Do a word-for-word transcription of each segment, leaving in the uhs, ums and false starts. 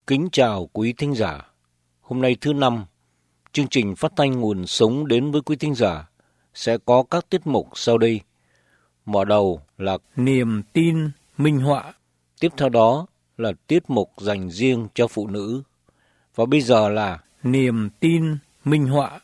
Kính chào quý thính giả. Hôm nay thứ năm, chương trình phát thanh nguồn sống đến với quý thính giả sẽ có các tiết mục sau đây. Mở đầu là Niềm tin minh họa. Tiếp theo đó là tiết mục dành riêng cho phụ nữ. Và bây giờ là Niềm tin minh họa.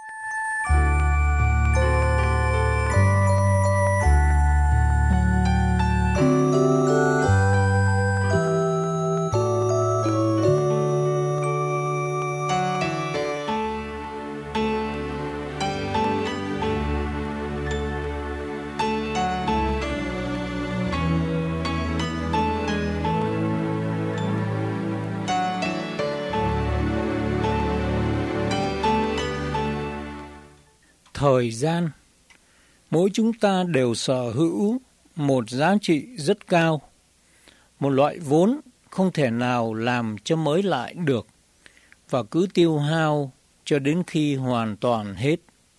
Thời gian. Mỗi chúng ta đều sở hữu một giá trị rất cao, một loại vốn không thể nào làm cho mới lại được và cứ tiêu hao cho đến khi hoàn toàn hết.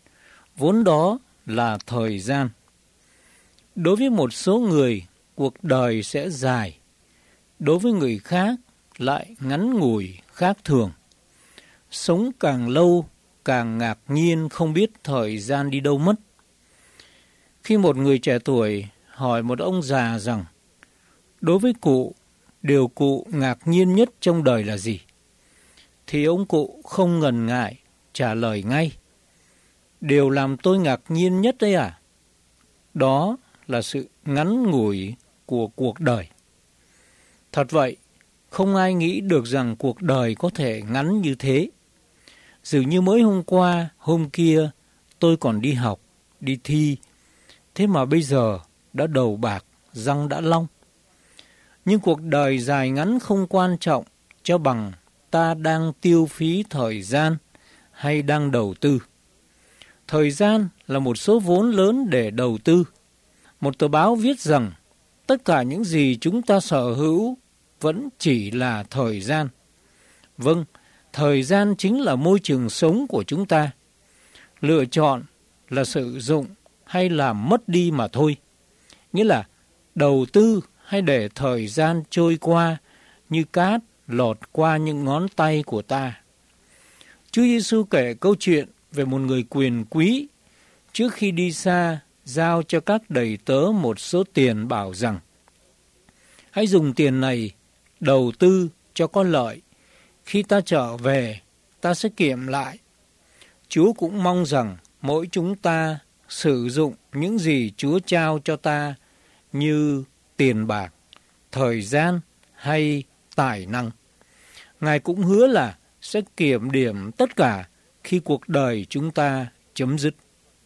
Vốn đó là thời gian. Đối với một số người, cuộc đời sẽ dài, đối với người khác lại ngắn ngủi khác thường. Sống càng lâu, càng ngạc nhiên không biết thời gian đi đâu mất. Khi một người trẻ tuổi hỏi một ông già rằng, đối với cụ, điều cụ ngạc nhiên nhất trong đời là gì? Thì ông cụ không ngần ngại, trả lời ngay. Điều làm tôi ngạc nhiên nhất đấy à? Đó là sự ngắn ngủi của cuộc đời. Thật vậy, không ai nghĩ được rằng cuộc đời có thể ngắn như thế. Dường như mới hôm qua, hôm kia, tôi còn đi học, đi thi. Thế mà bây giờ đã đầu bạc, răng đã long. Nhưng cuộc đời dài ngắn không quan trọng, cho bằng ta đang tiêu phí thời gian hay đang đầu tư. Thời gian là một số vốn lớn để đầu tư. Một tờ báo viết rằng, tất cả những gì chúng ta sở hữu vẫn chỉ là thời gian. Vâng, thời gian chính là môi trường sống của chúng ta. Lựa chọn là sử dụng hay là mất đi mà thôi. Nghĩa là đầu tư hay để thời gian trôi qua như cát lọt qua những ngón tay của ta. Chúa Giêsu kể câu chuyện về một người quyền quý trước khi đi xa giao cho các đầy tớ một số tiền bảo rằng hãy dùng tiền này đầu tư cho có lợi. Khi ta trở về, ta sẽ kiệm lại. Chúa cũng mong rằng mỗi chúng ta sử dụng những gì Chúa trao cho ta như tiền bạc, thời gian hay tài năng. Ngài cũng hứa là sẽ kiểm điểm tất cả khi cuộc đời chúng ta chấm dứt.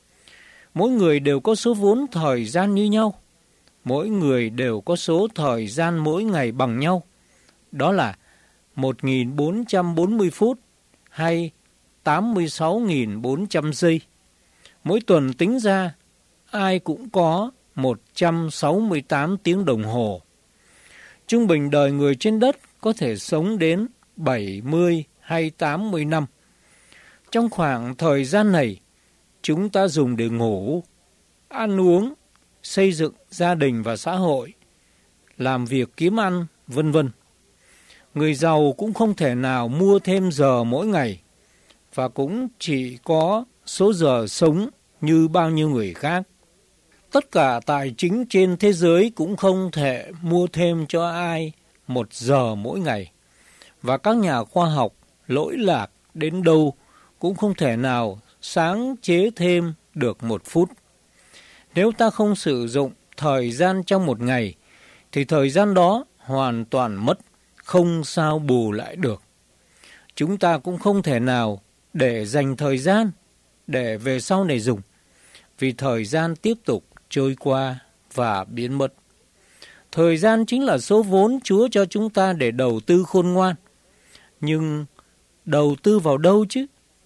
Mỗi người đều có số vốn thời gian như nhau. Mỗi người đều có số thời gian mỗi ngày bằng nhau. Đó là một nghìn bốn trăm bốn mươi phút hay tám mươi sáu nghìn bốn trăm giây. Mỗi tuần tính ra, ai cũng có một trăm sáu mươi tám tiếng đồng hồ. Trung bình đời người trên đất có thể sống đến bảy mươi hay tám mươi năm. Trong khoảng thời gian này, chúng ta dùng để ngủ, ăn uống, xây dựng gia đình và xã hội, làm việc kiếm ăn, vân vân. Người giàu cũng không thể nào mua thêm giờ mỗi ngày và cũng chỉ có số giờ sống như bao nhiêu người khác. Tất cả tài chính trên thế giới cũng không thể mua thêm cho ai một giờ mỗi ngày. Và các nhà khoa học lỗi lạc đến đâu cũng không thể nào sáng chế thêm được một phút. Nếu ta không sử dụng thời gian trong một ngày, thì thời gian đó hoàn toàn mất, không sao bù lại được. Chúng ta cũng không thể nào để dành thời gian để về sau này dùng, vì thời gian tiếp tục trôi qua và biến mất. Thời gian chính là số vốn Chúa cho chúng ta để đầu tư khôn ngoan. Nhưng đầu tư vào đâu chứ?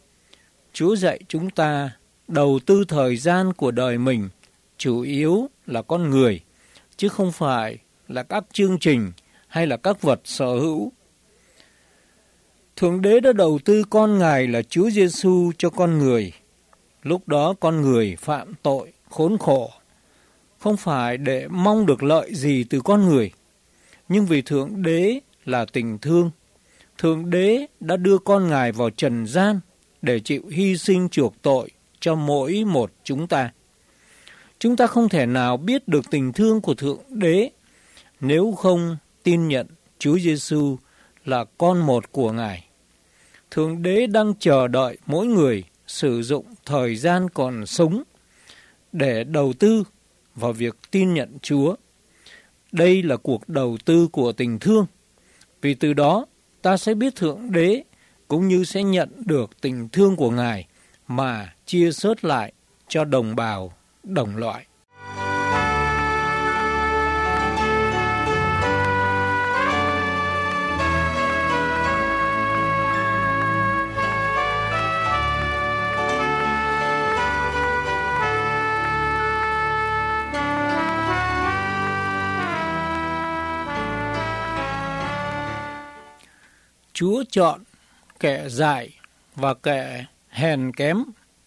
Chúa dạy chúng ta đầu tư thời gian của đời mình chủ yếu là con người, chứ không phải là các chương trình hay là các vật sở hữu. Thượng Đế đã đầu tư con Ngài là Chúa Giêsu cho con người. Lúc đó con người phạm tội, khốn khổ, không phải để mong được lợi gì từ con người, nhưng vì Thượng Đế là tình thương, Thượng Đế đã đưa con Ngài vào trần gian để chịu hy sinh chuộc tội cho mỗi một chúng ta. Chúng ta không thể nào biết được tình thương của Thượng Đế nếu không tin nhận Chúa Giêsu là con một của Ngài. Thượng Đế đang chờ đợi mỗi người sử dụng thời gian còn sống để đầu tư vào việc tin nhận Chúa. Đây là cuộc đầu tư của tình thương, vì từ đó ta sẽ biết Thượng Đế cũng như sẽ nhận được tình thương của Ngài mà chia sớt lại cho đồng bào, đồng loại. Chúa chọn kẻ dại và kẻ hèn kém.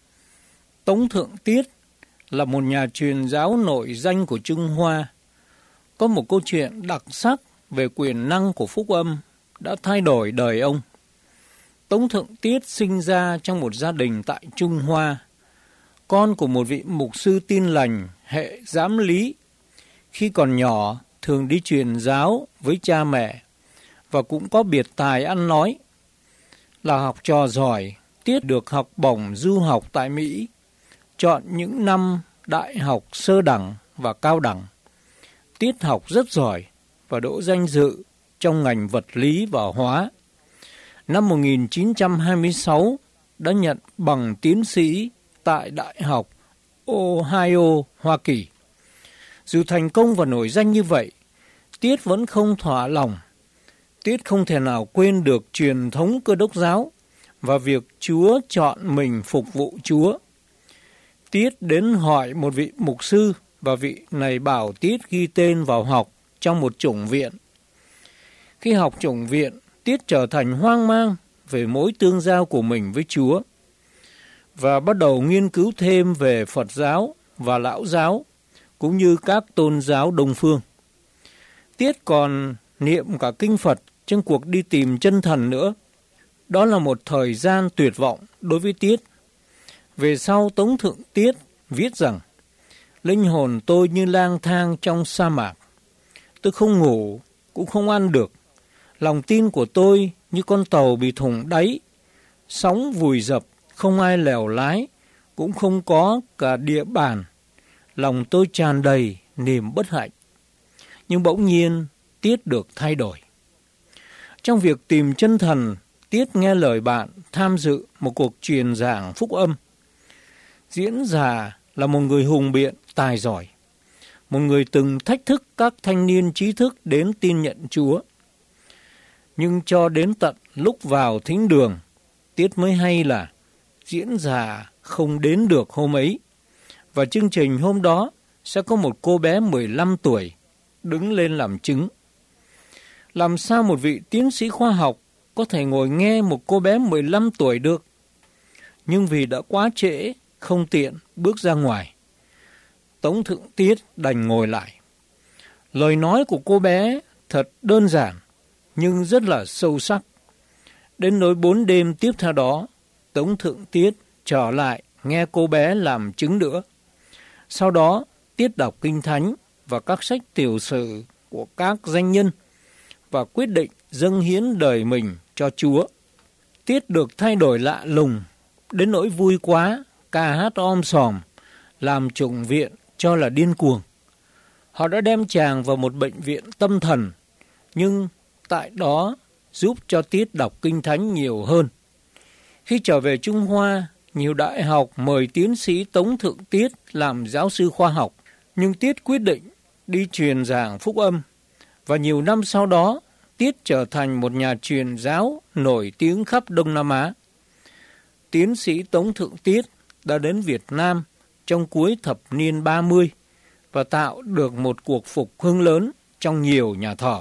Tống Thượng Tiết là một nhà truyền giáo nổi danh của Trung Hoa. Có một câu chuyện đặc sắc về quyền năng của phúc âm đã thay đổi đời ông. Tống Thượng Tiết sinh ra trong một gia đình tại Trung Hoa, con của một vị mục sư tin lành hệ giám lý. Khi còn nhỏ, thường đi truyền giáo với cha mẹ và cũng có biệt tài ăn nói. Là học trò giỏi, Tiết được học bổng du học tại Mỹ, chọn những năm đại học sơ đẳng và cao đẳng. Tiết học rất giỏi và đỗ danh dự trong ngành vật lý và hóa. Năm một nghìn chín trăm hai mươi sáu đã nhận bằng tiến sĩ tại Đại học Ohio, Hoa Kỳ. Dù thành công và nổi danh như vậy, Tiết vẫn không thỏa lòng. Tiết không thể nào quên được truyền thống Cơ Đốc giáo và việc Chúa chọn mình phục vụ Chúa. Tiết đến hỏi một vị mục sư và vị này bảo Tiết ghi tên vào học trong một chủng viện. Khi học chủng viện, Tiết trở thành hoang mang về mối tương giao của mình với Chúa và bắt đầu nghiên cứu thêm về Phật giáo và Lão giáo cũng như các tôn giáo Đông phương. Tiết còn niệm cả kinh Phật trong cuộc đi tìm chân thần nữa. Đó là một thời gian tuyệt vọng đối với Tiết. Về sau, Tống Thượng Tiết viết rằng: linh hồn tôi như lang thang trong sa mạc. Tôi không ngủ, cũng không ăn được. Lòng tin của tôi như con tàu bị thủng đáy. Sóng vùi dập, không ai lèo lái, cũng không có cả địa bàn. Lòng tôi tràn đầy niềm bất hạnh. Nhưng bỗng nhiên, Tiết được thay đổi. Trong việc tìm chân thần, Tiết nghe lời bạn tham dự một cuộc truyền giảng phúc âm. Diễn giả là một người hùng biện, tài giỏi. Một người từng thách thức các thanh niên trí thức đến tin nhận Chúa. Nhưng cho đến tận lúc vào thính đường, Tiết mới hay là diễn giả không đến được hôm ấy. Và chương trình hôm đó sẽ có một cô bé mười lăm tuổi đứng lên làm chứng. Làm sao một vị tiến sĩ khoa học có thể ngồi nghe một cô bé mười lăm tuổi được? Nhưng vì đã quá trễ, không tiện bước ra ngoài, Tống Thượng Tiết đành ngồi lại. Lời nói của cô bé thật đơn giản, nhưng rất là sâu sắc. Đến nỗi bốn đêm tiếp theo đó, Tống Thượng Tiết trở lại nghe cô bé làm chứng nữa. Sau đó, Tiết đọc Kinh Thánh và các sách tiểu sử của các danh nhân và quyết định dâng hiến đời mình cho Chúa. Tiết được thay đổi lạ lùng, đến nỗi vui quá, ca hát om sòm, làm chủng viện cho là điên cuồng. Họ đã đem chàng vào một bệnh viện tâm thần, nhưng tại đó giúp cho Tiết đọc Kinh Thánh nhiều hơn. Khi trở về Trung Hoa, nhiều đại học mời tiến sĩ Tống Thượng Tiết làm giáo sư khoa học, nhưng Tiết quyết định đi truyền giảng phúc âm. Và nhiều năm sau đó, Tiết trở thành một nhà truyền giáo nổi tiếng khắp Đông Nam Á. Tiến sĩ Tống Thượng Tiết đã đến Việt Nam trong cuối thập niên ba mươi và tạo được một cuộc phục hưng lớn trong nhiều nhà thờ.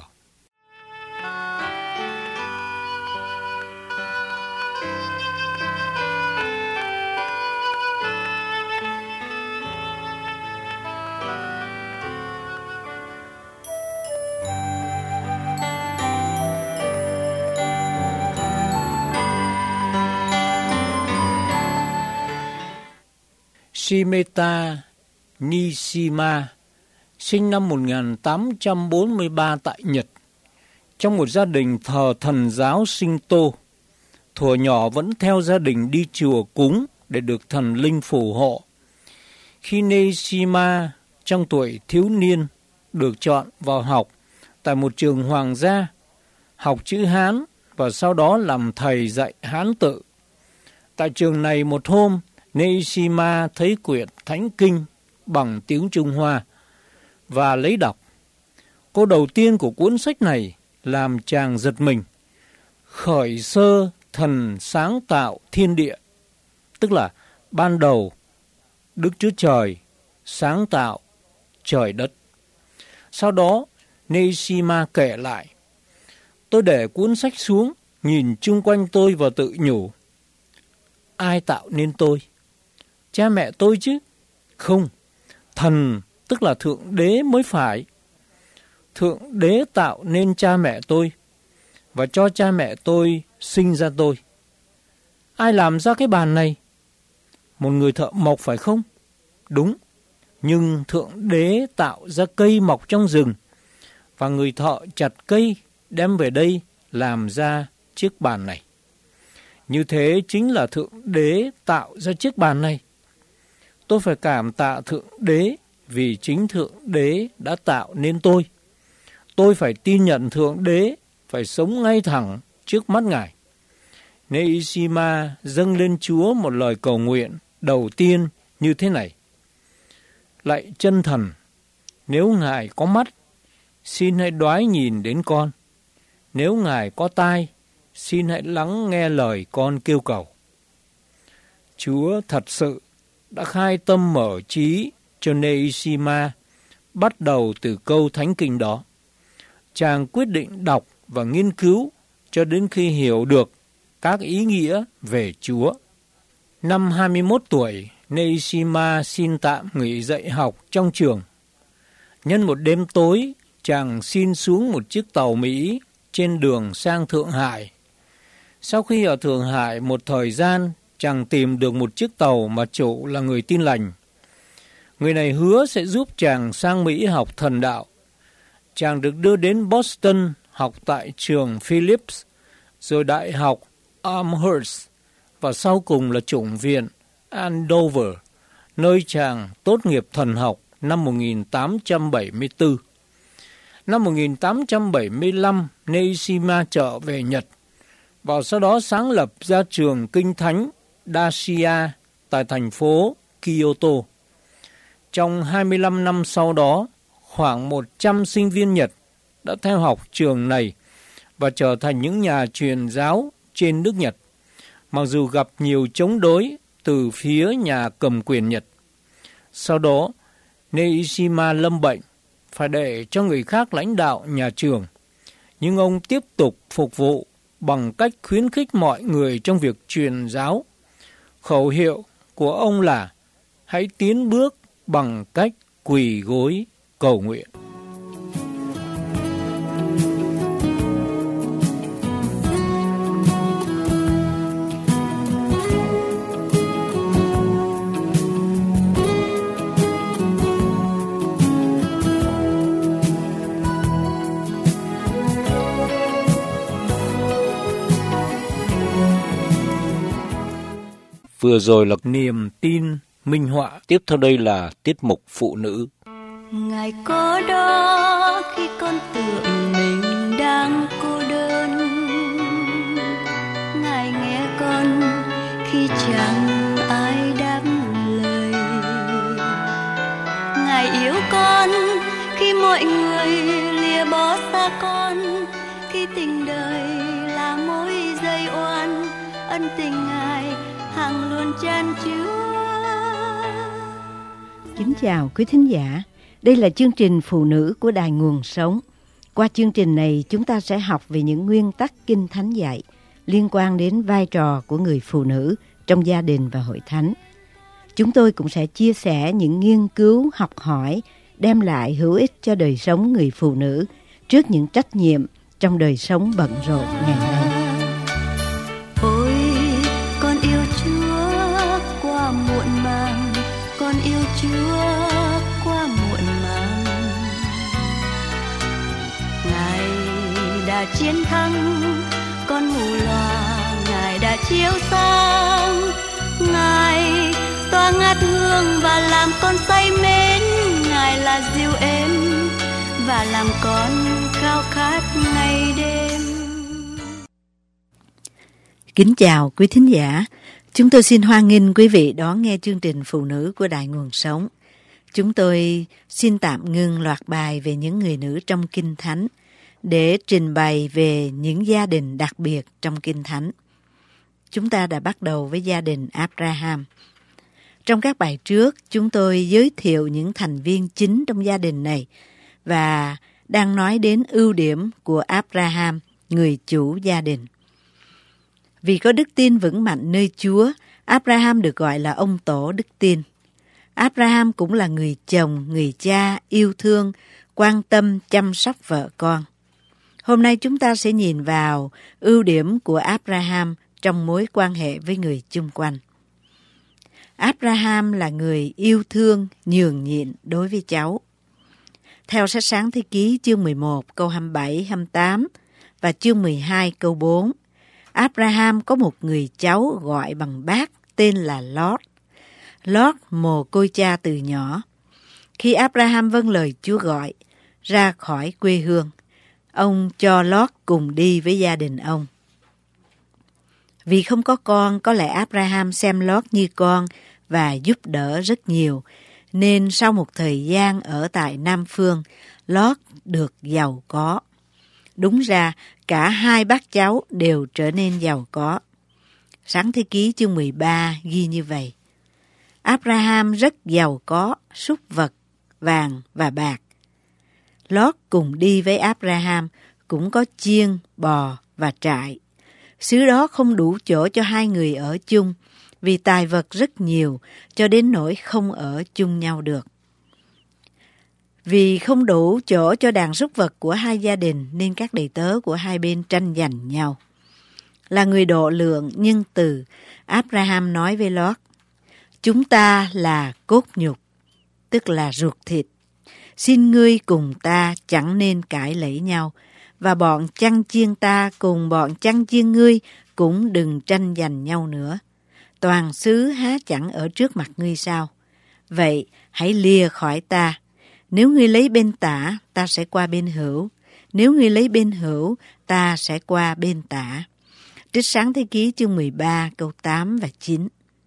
Shimeta Nishima, sinh năm một nghìn tám trăm bốn mươi ba tại Nhật, trong một gia đình thờ thần giáo Shinto. Thuở nhỏ vẫn theo gia đình đi chùa cúng để được thần linh phù hộ. Khi Nishima trong tuổi thiếu niên được chọn vào học tại một trường hoàng gia, học chữ Hán và sau đó làm thầy dạy Hán tự. Tại trường này một hôm, Nishima thấy quyển Thánh Kinh bằng tiếng Trung Hoa và lấy đọc. Câu đầu tiên của cuốn sách này làm chàng giật mình: khởi sơ thần sáng tạo thiên địa, tức là ban đầu Đức Chúa Trời sáng tạo trời đất. Sau đó Nishima kể lại: tôi để cuốn sách xuống, nhìn chung quanh tôi và tự nhủ: ai tạo nên tôi? Cha mẹ tôi chứ? Không, thần tức là Thượng Đế mới phải. Thượng Đế tạo nên cha mẹ tôi và cho cha mẹ tôi sinh ra tôi. Ai làm ra cái bàn này? Một người thợ mộc phải không? Đúng, nhưng Thượng Đế tạo ra cây mọc trong rừng và người thợ chặt cây đem về đây làm ra chiếc bàn này. Như thế chính là Thượng Đế tạo ra chiếc bàn này. Tôi phải cảm tạ Thượng Đế vì chính Thượng Đế đã tạo nên tôi. Tôi phải tin nhận Thượng Đế, phải sống ngay thẳng trước mắt Ngài. Nishima dâng lên Chúa một lời cầu nguyện đầu tiên như thế này: lạy chân thần, nếu Ngài có mắt, xin hãy đoái nhìn đến con. Nếu Ngài có tai, xin hãy lắng nghe lời con kêu cầu. Chúa thật sự đã khai tâm mở trí cho Nishima bắt đầu từ câu Thánh Kinh đó. Chàng quyết định đọc và nghiên cứu cho đến khi hiểu được các ý nghĩa về Chúa. Năm hai mươi mốt tuổi, Nishima xin tạm nghỉ dạy học trong trường. Nhân một đêm tối, chàng xin xuống một chiếc tàu Mỹ trên đường sang Thượng Hải. Sau khi ở Thượng Hải một thời gian, chàng tìm được một chiếc tàu mà chủ là người Tin Lành. Người này hứa sẽ giúp chàng sang Mỹ học thần đạo. Chàng được đưa đến Boston học tại trường Phillips, rồi đại học Amherst và sau cùng là chủng viện Andover, nơi chàng tốt nghiệp thần học năm một nghìn tám trăm bảy mươi tư. Năm một nghìn tám trăm bảy mươi lăm, Nishima trở về Nhật và sau đó sáng lập ra trường Kinh Thánh Daisha tại thành phố Kyoto. Trong hai mươi lăm năm sau đó, khoảng một trăm sinh viên Nhật đã theo học trường này và trở thành những nhà truyền giáo trên nước Nhật, mặc dù gặp nhiều chống đối từ phía nhà cầm quyền Nhật. Sau đó, Nishima lâm bệnh, phải để cho người khác lãnh đạo nhà trường, nhưng ông tiếp tục phục vụ bằng cách khuyến khích mọi người trong việc truyền giáo. Khẩu hiệu của ông là: hãy tiến bước bằng cách quỳ gối cầu nguyện. Vừa rồi là niềm tin minh họa. Tiếp theo đây là tiết mục phụ nữ. Ngài có đó khi con tưởng mình đang cô đơn, Ngài nghe con khi chẳng ai đáp lời, Ngài yêu con khi mọi người lìa bỏ xa con, khi tình đời là mối dây oan, ân tình Ngài hằng luôn chan chứa. Kính chào quý thính giả, đây là chương trình Phụ nữ của Đài Nguồn Sống. Qua chương trình này chúng ta sẽ học về những nguyên tắc Kinh Thánh dạy liên quan đến vai trò của người phụ nữ trong gia đình và hội thánh. Chúng tôi cũng sẽ chia sẻ những nghiên cứu học hỏi đem lại hữu ích cho đời sống người phụ nữ trước những trách nhiệm trong đời sống bận rộn ngày nay. Ôi, con yêu Chúa qua muộn màng, con thương và làm con say mến. Ngài là dịu êm và làm con khao khát ngày đêm. Kính chào quý thính giả. Chúng tôi xin hoan nghênh quý vị đón nghe chương trình Phụ nữ của Đài Nguồn Sống. Chúng tôi xin tạm ngưng loạt bài về những người nữ trong Kinh Thánh để trình bày về những gia đình đặc biệt trong Kinh Thánh. Chúng ta đã bắt đầu với gia đình Abraham. Trong các bài trước, chúng tôi giới thiệu những thành viên chính trong gia đình này và đang nói đến ưu điểm của Abraham, người chủ gia đình. Vì có đức tin vững mạnh nơi Chúa, Abraham được gọi là ông tổ đức tin. Abraham cũng là người chồng, người cha, yêu thương, quan tâm, chăm sóc vợ con. Hôm nay chúng ta sẽ nhìn vào ưu điểm của Abraham trong mối quan hệ với người chung quanh. Abraham là người yêu thương, nhường nhịn đối với cháu. Theo sách Sáng Thế Ký chương mười một câu hai mươi bảy hai mươi tám và chương mười hai câu bốn, Abraham có một người cháu gọi bằng bác tên là Lót. Lót mồ côi cha từ nhỏ. Khi Abraham vâng lời Chúa gọi ra khỏi quê hương, ông cho Lót cùng đi với gia đình ông. Vì không có con, có lẽ Abraham xem Lót như con và giúp đỡ rất nhiều, nên sau một thời gian ở tại Nam Phương, Lót được giàu có. Đúng ra, cả hai bác cháu đều trở nên giàu có. Sáng Thế Ký chương mười ba ghi như vậy. Abraham rất giàu có súc vật, vàng và bạc. Lót cùng đi với Abraham cũng có chiên, bò và trại. Xứ đó không đủ chỗ cho hai người ở chung, vì tài vật rất nhiều cho đến nỗi không ở chung nhau được. Vì không đủ chỗ cho đàn súc vật của hai gia đình nên các đầy tớ của hai bên tranh giành nhau. Là người độ lượng, nhân từ, Abraham nói với Lót, chúng ta là cốt nhục, tức là ruột thịt. Xin ngươi cùng ta chẳng nên cãi lẫy nhau, và bọn chăn chiên ta cùng bọn chăn chiên ngươi cũng đừng tranh giành nhau nữa. Toàn xứ há chẳng ở trước mặt ngươi sao? Vậy hãy lìa khỏi ta. Nếu ngươi lấy bên tả, ta sẽ qua bên hữu. Nếu ngươi lấy bên hữu, ta sẽ qua bên tả. Trích Sáng Thế Ký chương mười ba câu tám và chín.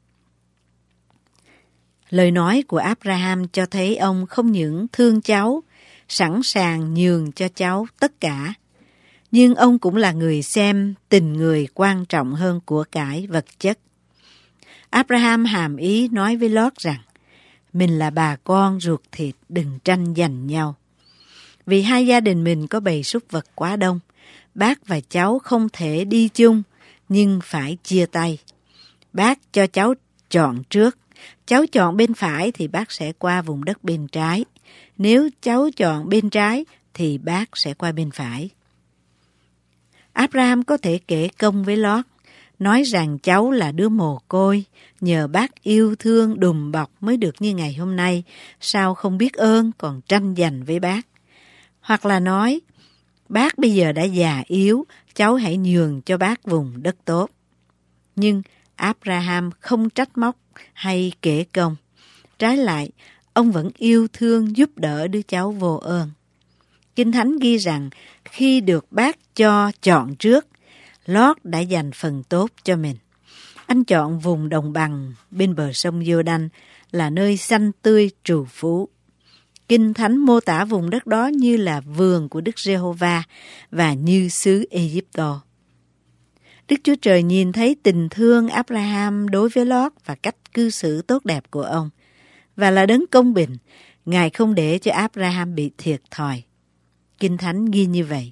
Lời nói của Abraham cho thấy ông không những thương cháu, sẵn sàng nhường cho cháu tất cả, nhưng ông cũng là người xem tình người quan trọng hơn của cải vật chất. Abraham hàm ý nói với Lót rằng, mình là bà con ruột thịt, đừng tranh giành nhau. Vì hai gia đình mình có bầy súc vật quá đông, bác và cháu không thể đi chung, nhưng phải chia tay. Bác cho cháu chọn trước. Cháu chọn bên phải thì bác sẽ qua vùng đất bên trái. Nếu cháu chọn bên trái thì bác sẽ qua bên phải. Abraham có thể kể công với Lót, nói rằng cháu là đứa mồ côi, nhờ bác yêu thương đùm bọc mới được như ngày hôm nay, sao không biết ơn còn tranh giành với bác. Hoặc là nói, bác bây giờ đã già yếu, cháu hãy nhường cho bác vùng đất tốt. Nhưng Abraham không trách móc hay kể công. Trái lại, ông vẫn yêu thương giúp đỡ đứa cháu vô ơn. Kinh Thánh ghi rằng, khi được bác cho chọn trước, Lót đã dành phần tốt cho mình. Anh chọn vùng đồng bằng bên bờ sông Giô-đanh là nơi xanh tươi trù phú. Kinh Thánh mô tả vùng đất đó như là vườn của Đức Giê-hô-va và như xứ Ê-díp-tô. Đức Chúa Trời nhìn thấy tình thương Abraham đối với Lót và cách cư xử tốt đẹp của ông, và là đấng công bình, Ngài không để cho Abraham bị thiệt thòi. Kinh Thánh ghi như vậy.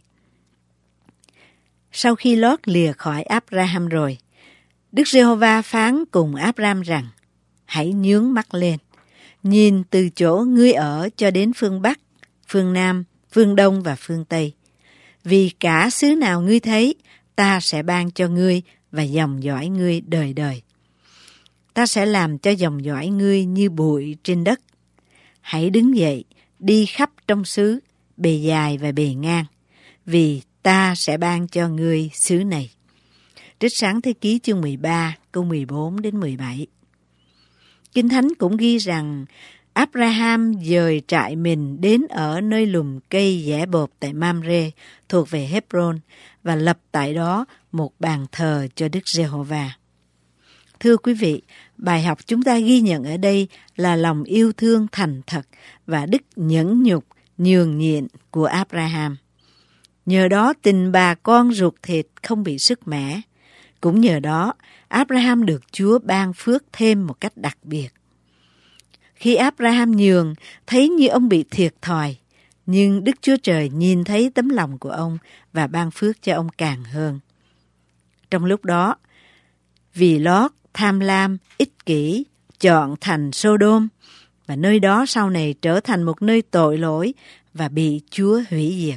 Sau khi Lót lìa khỏi Abraham rồi, Đức Giê-hô-va phán cùng Abraham rằng, hãy nhướng mắt lên, nhìn từ chỗ ngươi ở cho đến phương Bắc, phương Nam, phương Đông và phương Tây. Vì cả xứ nào ngươi thấy, ta sẽ ban cho ngươi và dòng dõi ngươi đời đời. Ta sẽ làm cho dòng dõi ngươi như bụi trên đất. Hãy đứng dậy, đi khắp trong xứ, bề dài và bề ngang, vì ta sẽ ban cho ngươi xứ này. Trích Sáng Thế Ký chương mười ba, câu mười bốn đến mười bảy. Kinh Thánh cũng ghi rằng Abraham dời trại mình đến ở nơi lùm cây dẻ bộp tại Mamre thuộc về Hebron và lập tại đó một bàn thờ cho Đức Giê-hô-va. Thưa quý vị, bài học chúng ta ghi nhận ở đây là lòng yêu thương thành thật và đức nhẫn nhục, nhường nhịn của Abraham. Nhờ đó tình bà con ruột thịt không bị sứt mẻ. Cũng nhờ đó, Abraham được Chúa ban phước thêm một cách đặc biệt. Khi Abraham nhường, thấy như ông bị thiệt thòi, nhưng Đức Chúa Trời nhìn thấy tấm lòng của ông và ban phước cho ông càng hơn. Trong lúc đó, vì Lót tham lam, ích kỷ, chọn thành Sodom, và nơi đó sau này trở thành một nơi tội lỗi và bị Chúa hủy diệt.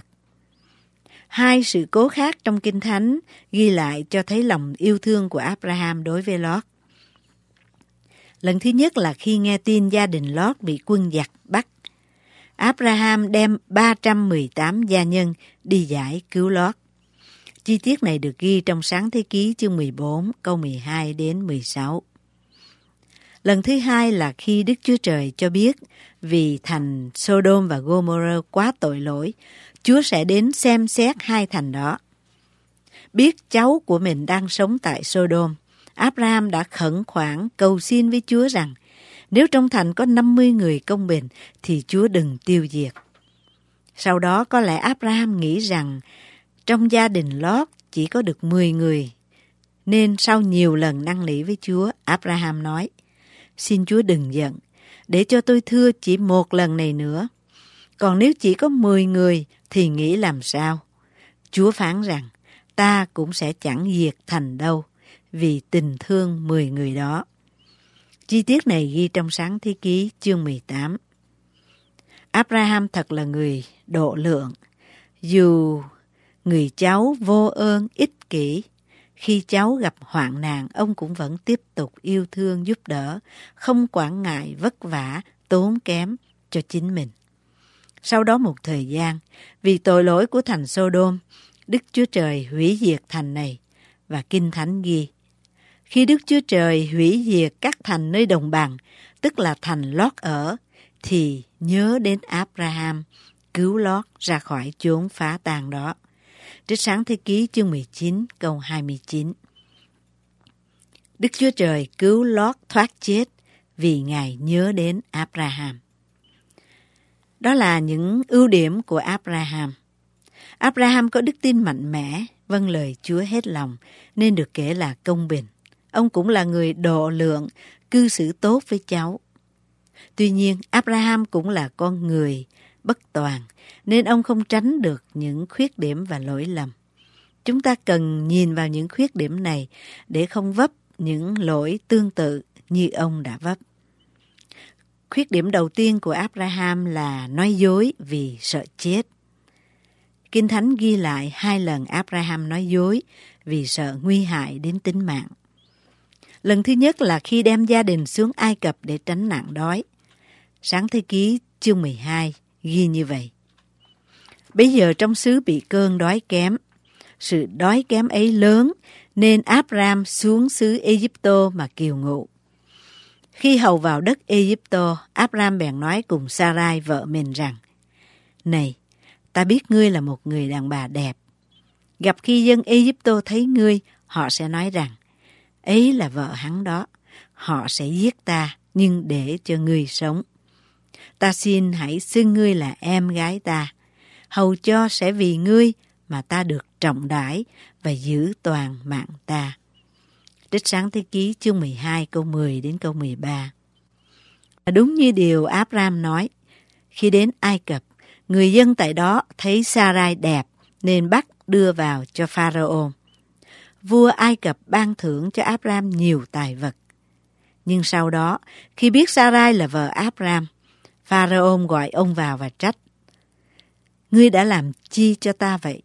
Hai sự cố khác trong Kinh Thánh ghi lại cho thấy lòng yêu thương của Abraham đối với Lót. Lần thứ nhất là khi nghe tin gia đình Lót bị quân giặc bắt, Abraham đem ba trăm mười tám gia nhân đi giải cứu Lót. Chi tiết này được ghi trong Sáng Thế Ký chương mười bốn, câu mười hai đến mười sáu. Lần thứ hai là khi Đức Chúa Trời cho biết vì thành Sodom và Gomorrah quá tội lỗi, Chúa sẽ đến xem xét hai thành đó. Biết cháu của mình đang sống tại Sodom, Abraham đã khẩn khoản cầu xin với Chúa rằng nếu trong thành có năm mươi người công bình thì Chúa đừng tiêu diệt. Sau đó có lẽ Abraham nghĩ rằng trong gia đình Lót chỉ có được mười người, nên sau nhiều lần năn nỉ với Chúa, Abraham nói: xin Chúa đừng giận, để cho tôi thưa chỉ một lần này nữa. Còn nếu chỉ có mười người thì nghĩ làm sao? Chúa phán rằng ta cũng sẽ chẳng diệt thành đâu, vì tình thương mười người đó. Chi tiết này ghi trong Sáng Thế Ký chương mười tám. Abraham thật là người độ lượng. Dù người cháu vô ơn ích kỷ, khi cháu gặp hoạn nạn, ông cũng vẫn tiếp tục yêu thương giúp đỡ, không quản ngại vất vả, tốn kém cho chính mình. Sau đó một thời gian, vì tội lỗi của thành Sodom, Đức Chúa Trời hủy diệt thành này, và Kinh Thánh ghi: khi Đức Chúa Trời hủy diệt các thành nơi đồng bằng, tức là thành Lót ở, thì nhớ đến Abraham, cứu Lót ra khỏi chốn phá tàn đó. Trích Sáng Thế Ký chương mười chín câu hai mươi chín. Đức Chúa Trời cứu Lót thoát chết vì Ngài nhớ đến Abraham. Đó là những ưu điểm của Abraham. Abraham có đức tin mạnh mẽ, vâng lời Chúa hết lòng, nên được kể là công bình. Ông cũng là người độ lượng, cư xử tốt với cháu. Tuy nhiên, Abraham cũng là con người bất toàn, nên ông không tránh được những khuyết điểm và lỗi lầm. Chúng ta cần nhìn vào những khuyết điểm này để không vấp những lỗi tương tự như ông đã vấp. Khuyết điểm đầu tiên của Abraham là nói dối vì sợ chết. Kinh Thánh ghi lại hai lần Abraham nói dối vì sợ nguy hại đến tính mạng. Lần thứ nhất là khi đem gia đình xuống Ai Cập để tránh nạn đói. Sáng Thế Ký chương mười hai ghi như vậy: bây giờ trong xứ bị cơn đói kém, sự đói kém ấy lớn nên Abraham xuống xứ Ai-cập mà kiều ngụ. Khi hầu vào đất Ai-cập, Abraham bèn nói cùng Sarai vợ mình rằng: này, ta biết ngươi là một người đàn bà đẹp. Gặp khi dân Ai-cập thấy ngươi, họ sẽ nói rằng ấy là vợ hắn đó. Họ sẽ giết ta, nhưng để cho ngươi sống. Ta xin hãy xưng ngươi là em gái ta, hầu cho sẽ vì ngươi mà ta được trọng đãi và giữ toàn mạng ta. Trích Sáng Thế Ký chương mười hai câu mười đến câu mười ba. Đúng như điều Abraham nói, khi đến Ai Cập, người dân tại đó thấy Sarai đẹp nên bắt đưa vào cho Pharaoh. Vua Ai Cập ban thưởng cho Abraham nhiều tài vật. Nhưng sau đó, khi biết Sarai là vợ Abraham, Pharaoh gọi ông vào và trách: ngươi đã làm chi cho ta vậy?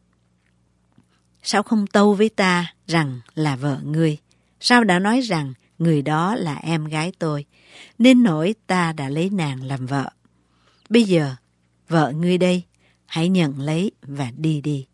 Sao không tâu với ta rằng là vợ ngươi? Sao đã nói rằng người đó là em gái tôi, nên nỗi ta đã lấy nàng làm vợ? Bây giờ, vợ ngươi đây, hãy nhận lấy và đi đi.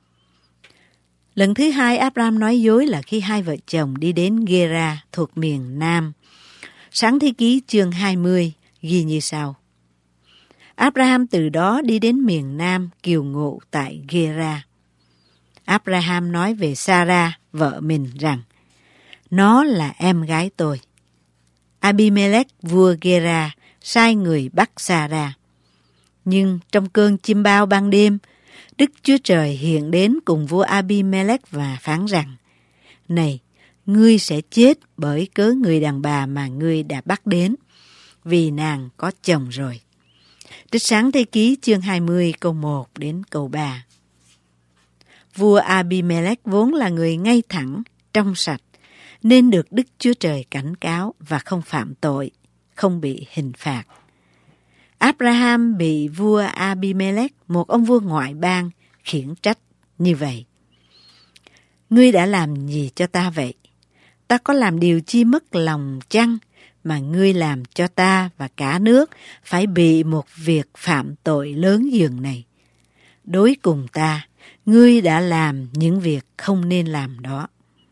Lần thứ hai Abraham nói dối là khi hai vợ chồng đi đến Gera thuộc miền Nam. Sáng thế ký chương hai mươi ghi như sau. Abraham từ đó đi đến miền Nam kiều ngụ tại Gera. Abraham nói về Sarah, vợ mình rằng, nó là em gái tôi. Abimelech, vua Gera, sai người bắt Sarah. Nhưng trong cơn chim bao ban đêm, Đức Chúa Trời hiện đến cùng vua Abimelech và phán rằng, này, ngươi sẽ chết bởi cớ người đàn bà mà ngươi đã bắt đến, vì nàng có chồng rồi. Trích Sáng thế ký chương hai mươi câu một đến câu ba. Vua Abimelech vốn là người ngay thẳng, trong sạch, nên được Đức Chúa Trời cảnh cáo và không phạm tội, không bị hình phạt. Abraham bị vua Abimelech, một ông vua ngoại bang, khiển trách như vậy. Ngươi đã làm gì cho ta vậy? Ta có làm điều chi mất lòng chăng mà ngươi làm cho ta và cả nước phải bị một việc phạm tội lớn dường này? Đối cùng ta, ngươi đã làm những việc không nên làm đó.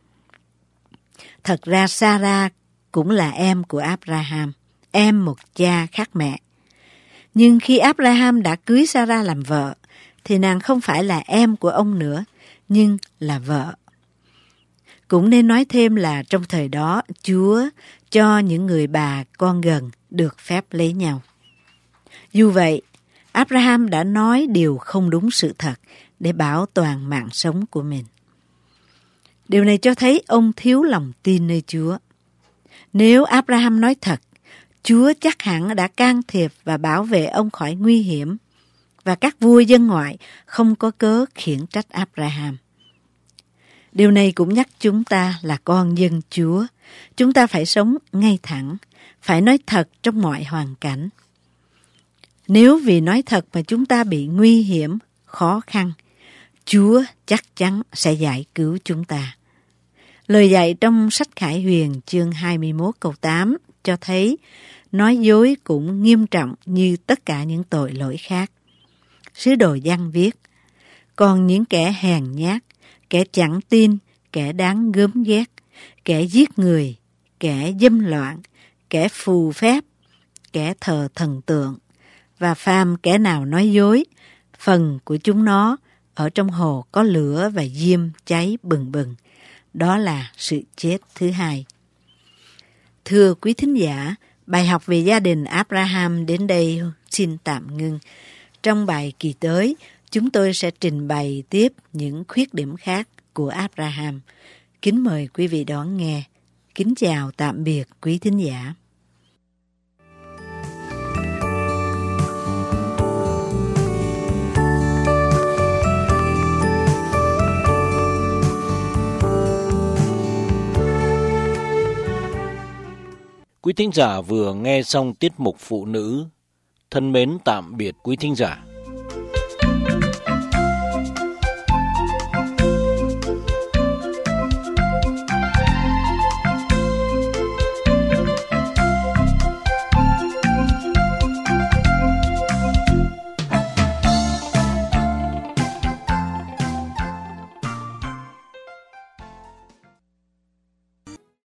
Thật ra Sarah cũng là em của Abraham, em một cha khác mẹ. Nhưng khi Abraham đã cưới Sarah làm vợ, thì nàng không phải là em của ông nữa, nhưng là vợ. Cũng nên nói thêm là trong thời đó, Chúa cho những người bà con gần được phép lấy nhau. Dù vậy, Abraham đã nói điều không đúng sự thật để bảo toàn mạng sống của mình. Điều này cho thấy ông thiếu lòng tin nơi Chúa. Nếu Abraham nói thật, Chúa chắc hẳn đã can thiệp và bảo vệ ông khỏi nguy hiểm, và các vua dân ngoại không có cớ khiển trách Abraham. Điều này cũng nhắc chúng ta là con dân Chúa. Chúng ta phải sống ngay thẳng, phải nói thật trong mọi hoàn cảnh. Nếu vì nói thật mà chúng ta bị nguy hiểm, khó khăn, Chúa chắc chắn sẽ giải cứu chúng ta. Lời dạy trong sách Khải Huyền chương hai mươi mốt câu tám cho thấy nói dối cũng nghiêm trọng như tất cả những tội lỗi khác. Sứ đồ Giăng viết, còn những kẻ hèn nhát, kẻ chẳng tin, kẻ đáng gớm ghét, kẻ giết người, kẻ dâm loạn, kẻ phù phép, kẻ thờ thần tượng, và phàm kẻ nào nói dối, phần của chúng nó ở trong hồ có lửa và diêm cháy bừng bừng. Đó là sự chết thứ hai. Thưa quý thính giả, bài học về gia đình Abraham đến đây xin tạm ngưng. Trong bài kỳ tới, chúng tôi sẽ trình bày tiếp những khuyết điểm khác của Abraham. Kính mời quý vị đón nghe. Kính chào tạm biệt quý thính giả. Quý thính giả vừa nghe xong tiết mục Phụ Nữ. Thân mến tạm biệt quý thính giả.